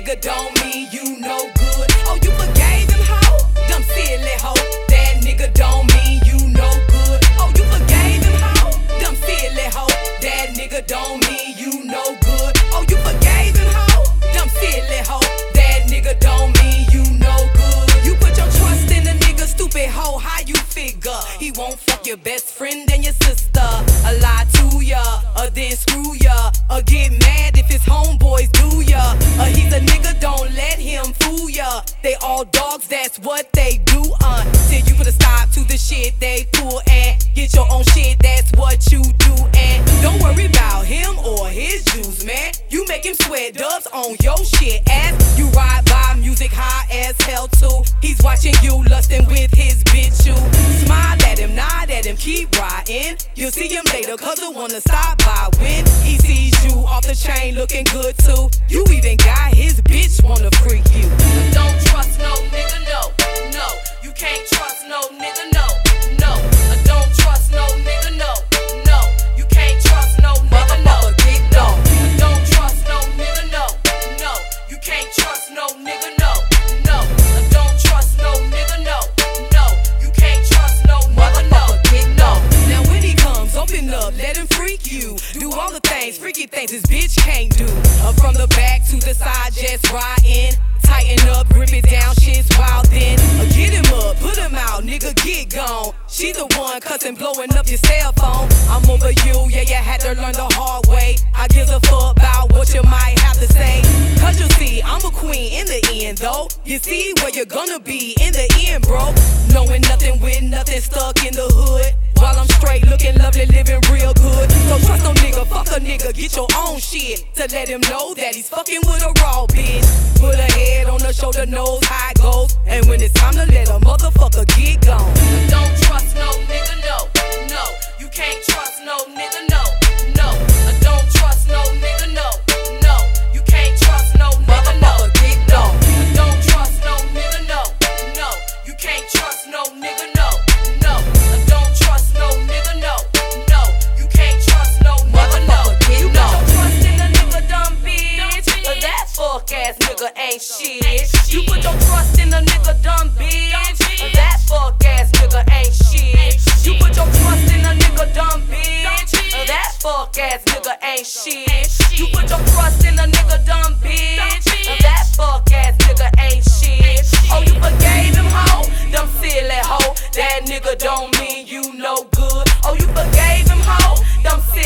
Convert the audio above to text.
nigga don't mean you no good. Oh, you forgave him, ho? Dumb silly ho. That nigga don't mean you no good. Oh, you forgave him, ho? Dumb silly ho. That nigga don't mean you no good. Oh, you forgave him, ho? Dumb silly ho. That nigga don't mean you no good. You put your trust in the nigga, stupid ho. How you figure he won't fuck your best friend and your sister? A lie to ya, or then screw ya, or get mad if his homeboys do ya. He's a nigga, don't let him fool ya. They all dogs, that's what they do. Till you put a stop to the shit they pull and get your own shit, that's what you do. And don't worry about him or his juice, man. You make him sweat dubs on your shit as you ride by music high as hell too. He's watching you lusting with his bitch you. Smile at him, nod at him, keep riding. You'll see him later cause he'll wanna stop by when he sees you off the chain looking good too. You even got his bitch wanna freak you. Don't trust no nigga, no, no. You can't trust no nigga, no, no. Don't trust no nigga, no, no. You can't trust no nigga, no. Don't trust no nigga, no, no. You can't trust no nigga, no, no. Don't trust no nigga, no, no. You can't trust no nigga, no. Now when he comes, open up, let him freak you. Do all the things, freaky things his bitch can't do. From the back to the side, just riding. Tighten up, grip it down, shit's wild then. Get him up, put him out, nigga get gone. She the one cussing, blowing up your cell phone. I'm over you, yeah, you had to learn the hard way. I give a fuck about what you might have to say. Cause you see, I'm a queen in the end though. You see where you're gonna be in the end, bro. Knowing nothing with nothing, stuck in the hood. While I'm straight, looking lovely, living real good. So trust no nigga, fuck a nigga, get your own shit. To let him know that he's fucking with a raw bitch. Put a head on the shoulder, knows how it goes. And when it's time to let a motherfucker get gone. Don't trust no nigga, no, no. You can't trust no nigga, no, no. Don't trust no nigga, no, no. You can't trust no nigga, no, no. Don't trust no nigga, no, no. You can't trust no nigga, no, no. Don't trust no nigga, no, no. You can't trust no nigga, no. You got your trust in a nigga, dumb bitch. That fuck ass nigga ain't shit. You put your trust in a nigga, dumb bitch. That fuck ass nigga ain't shit. You put your trust in a nigga, dumb bitch. That fuck ass nigga ain't shit. You put your trust in a nigga, dumb bitch. That fuck ass nigga ain't shit. Oh, you forgave him, ho? Dumb silly ho. That nigga don't mean you no good. Oh, you forgave him, ho? Dumb silly